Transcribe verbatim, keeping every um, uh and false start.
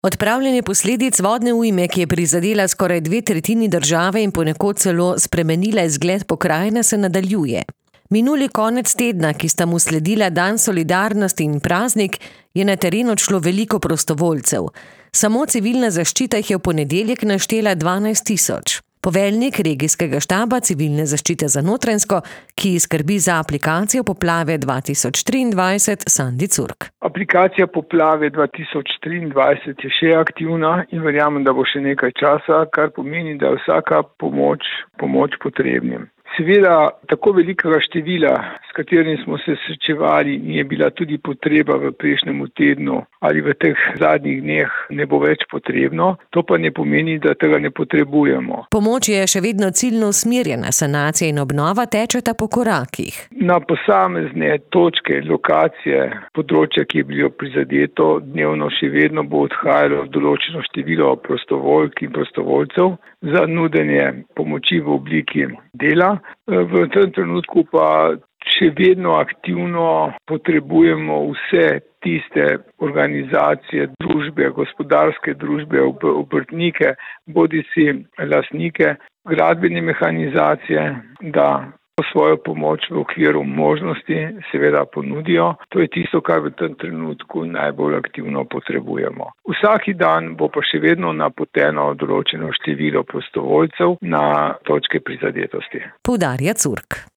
Odpravljanje posledic vodne ujme, ki je prizadela skoraj dve tretjini države in ponekod celo spremenila izgled pokrajine, se nadaljuje. Minuli konec tedna, ki sta mu sledila Dan solidarnosti in praznik, je na teren odšlo veliko prostovoljcev. Samo civilna zaščita jih je v ponedeljek naštela dvanajst tisoč. Poveljnik regijskega štaba civilne zaščite za Notranjsko, ki skrbi za aplikacijo Poplave dva tisoč triindvajset, Sandi Curk. Aplikacija Poplave dva tisoč triindvajset je še aktivna in verjamem, da bo še nekaj časa, kar pomeni, da je vsaka pomoč, pomoč potrebnim. Seveda, tako velikega števila, s katerim smo se srečevali, je bila tudi potreba v prejšnjem tednu ali v teh zadnjih dneh ne bo več potrebno. To pa ne pomeni, da tega ne potrebujemo. Pomoč je še vedno ciljno usmerjena, sanacija in obnova tečeta po korakih. Na posamezne točke, lokacije, področja, ki je bilo prizadeto, dnevno še vedno bo odhajalo določeno število prostovoljk in prostovoljcev za nudenje pomoči v obliki dela. V tem trenutku pa še vedno aktivno potrebujemo vse tiste organizacije, družbe, gospodarske družbe, obrtnike, bodisi lastnike, gradbene mehanizacije, da svojo pomoč v okviru možnosti seveda ponudijo. To je tisto, kar v tem trenutku najbolj aktivno potrebujemo. Vsaki dan bo pa še vedno napoteno določeno število prostovoljcev na točke prizadetosti. Poudarja Curk.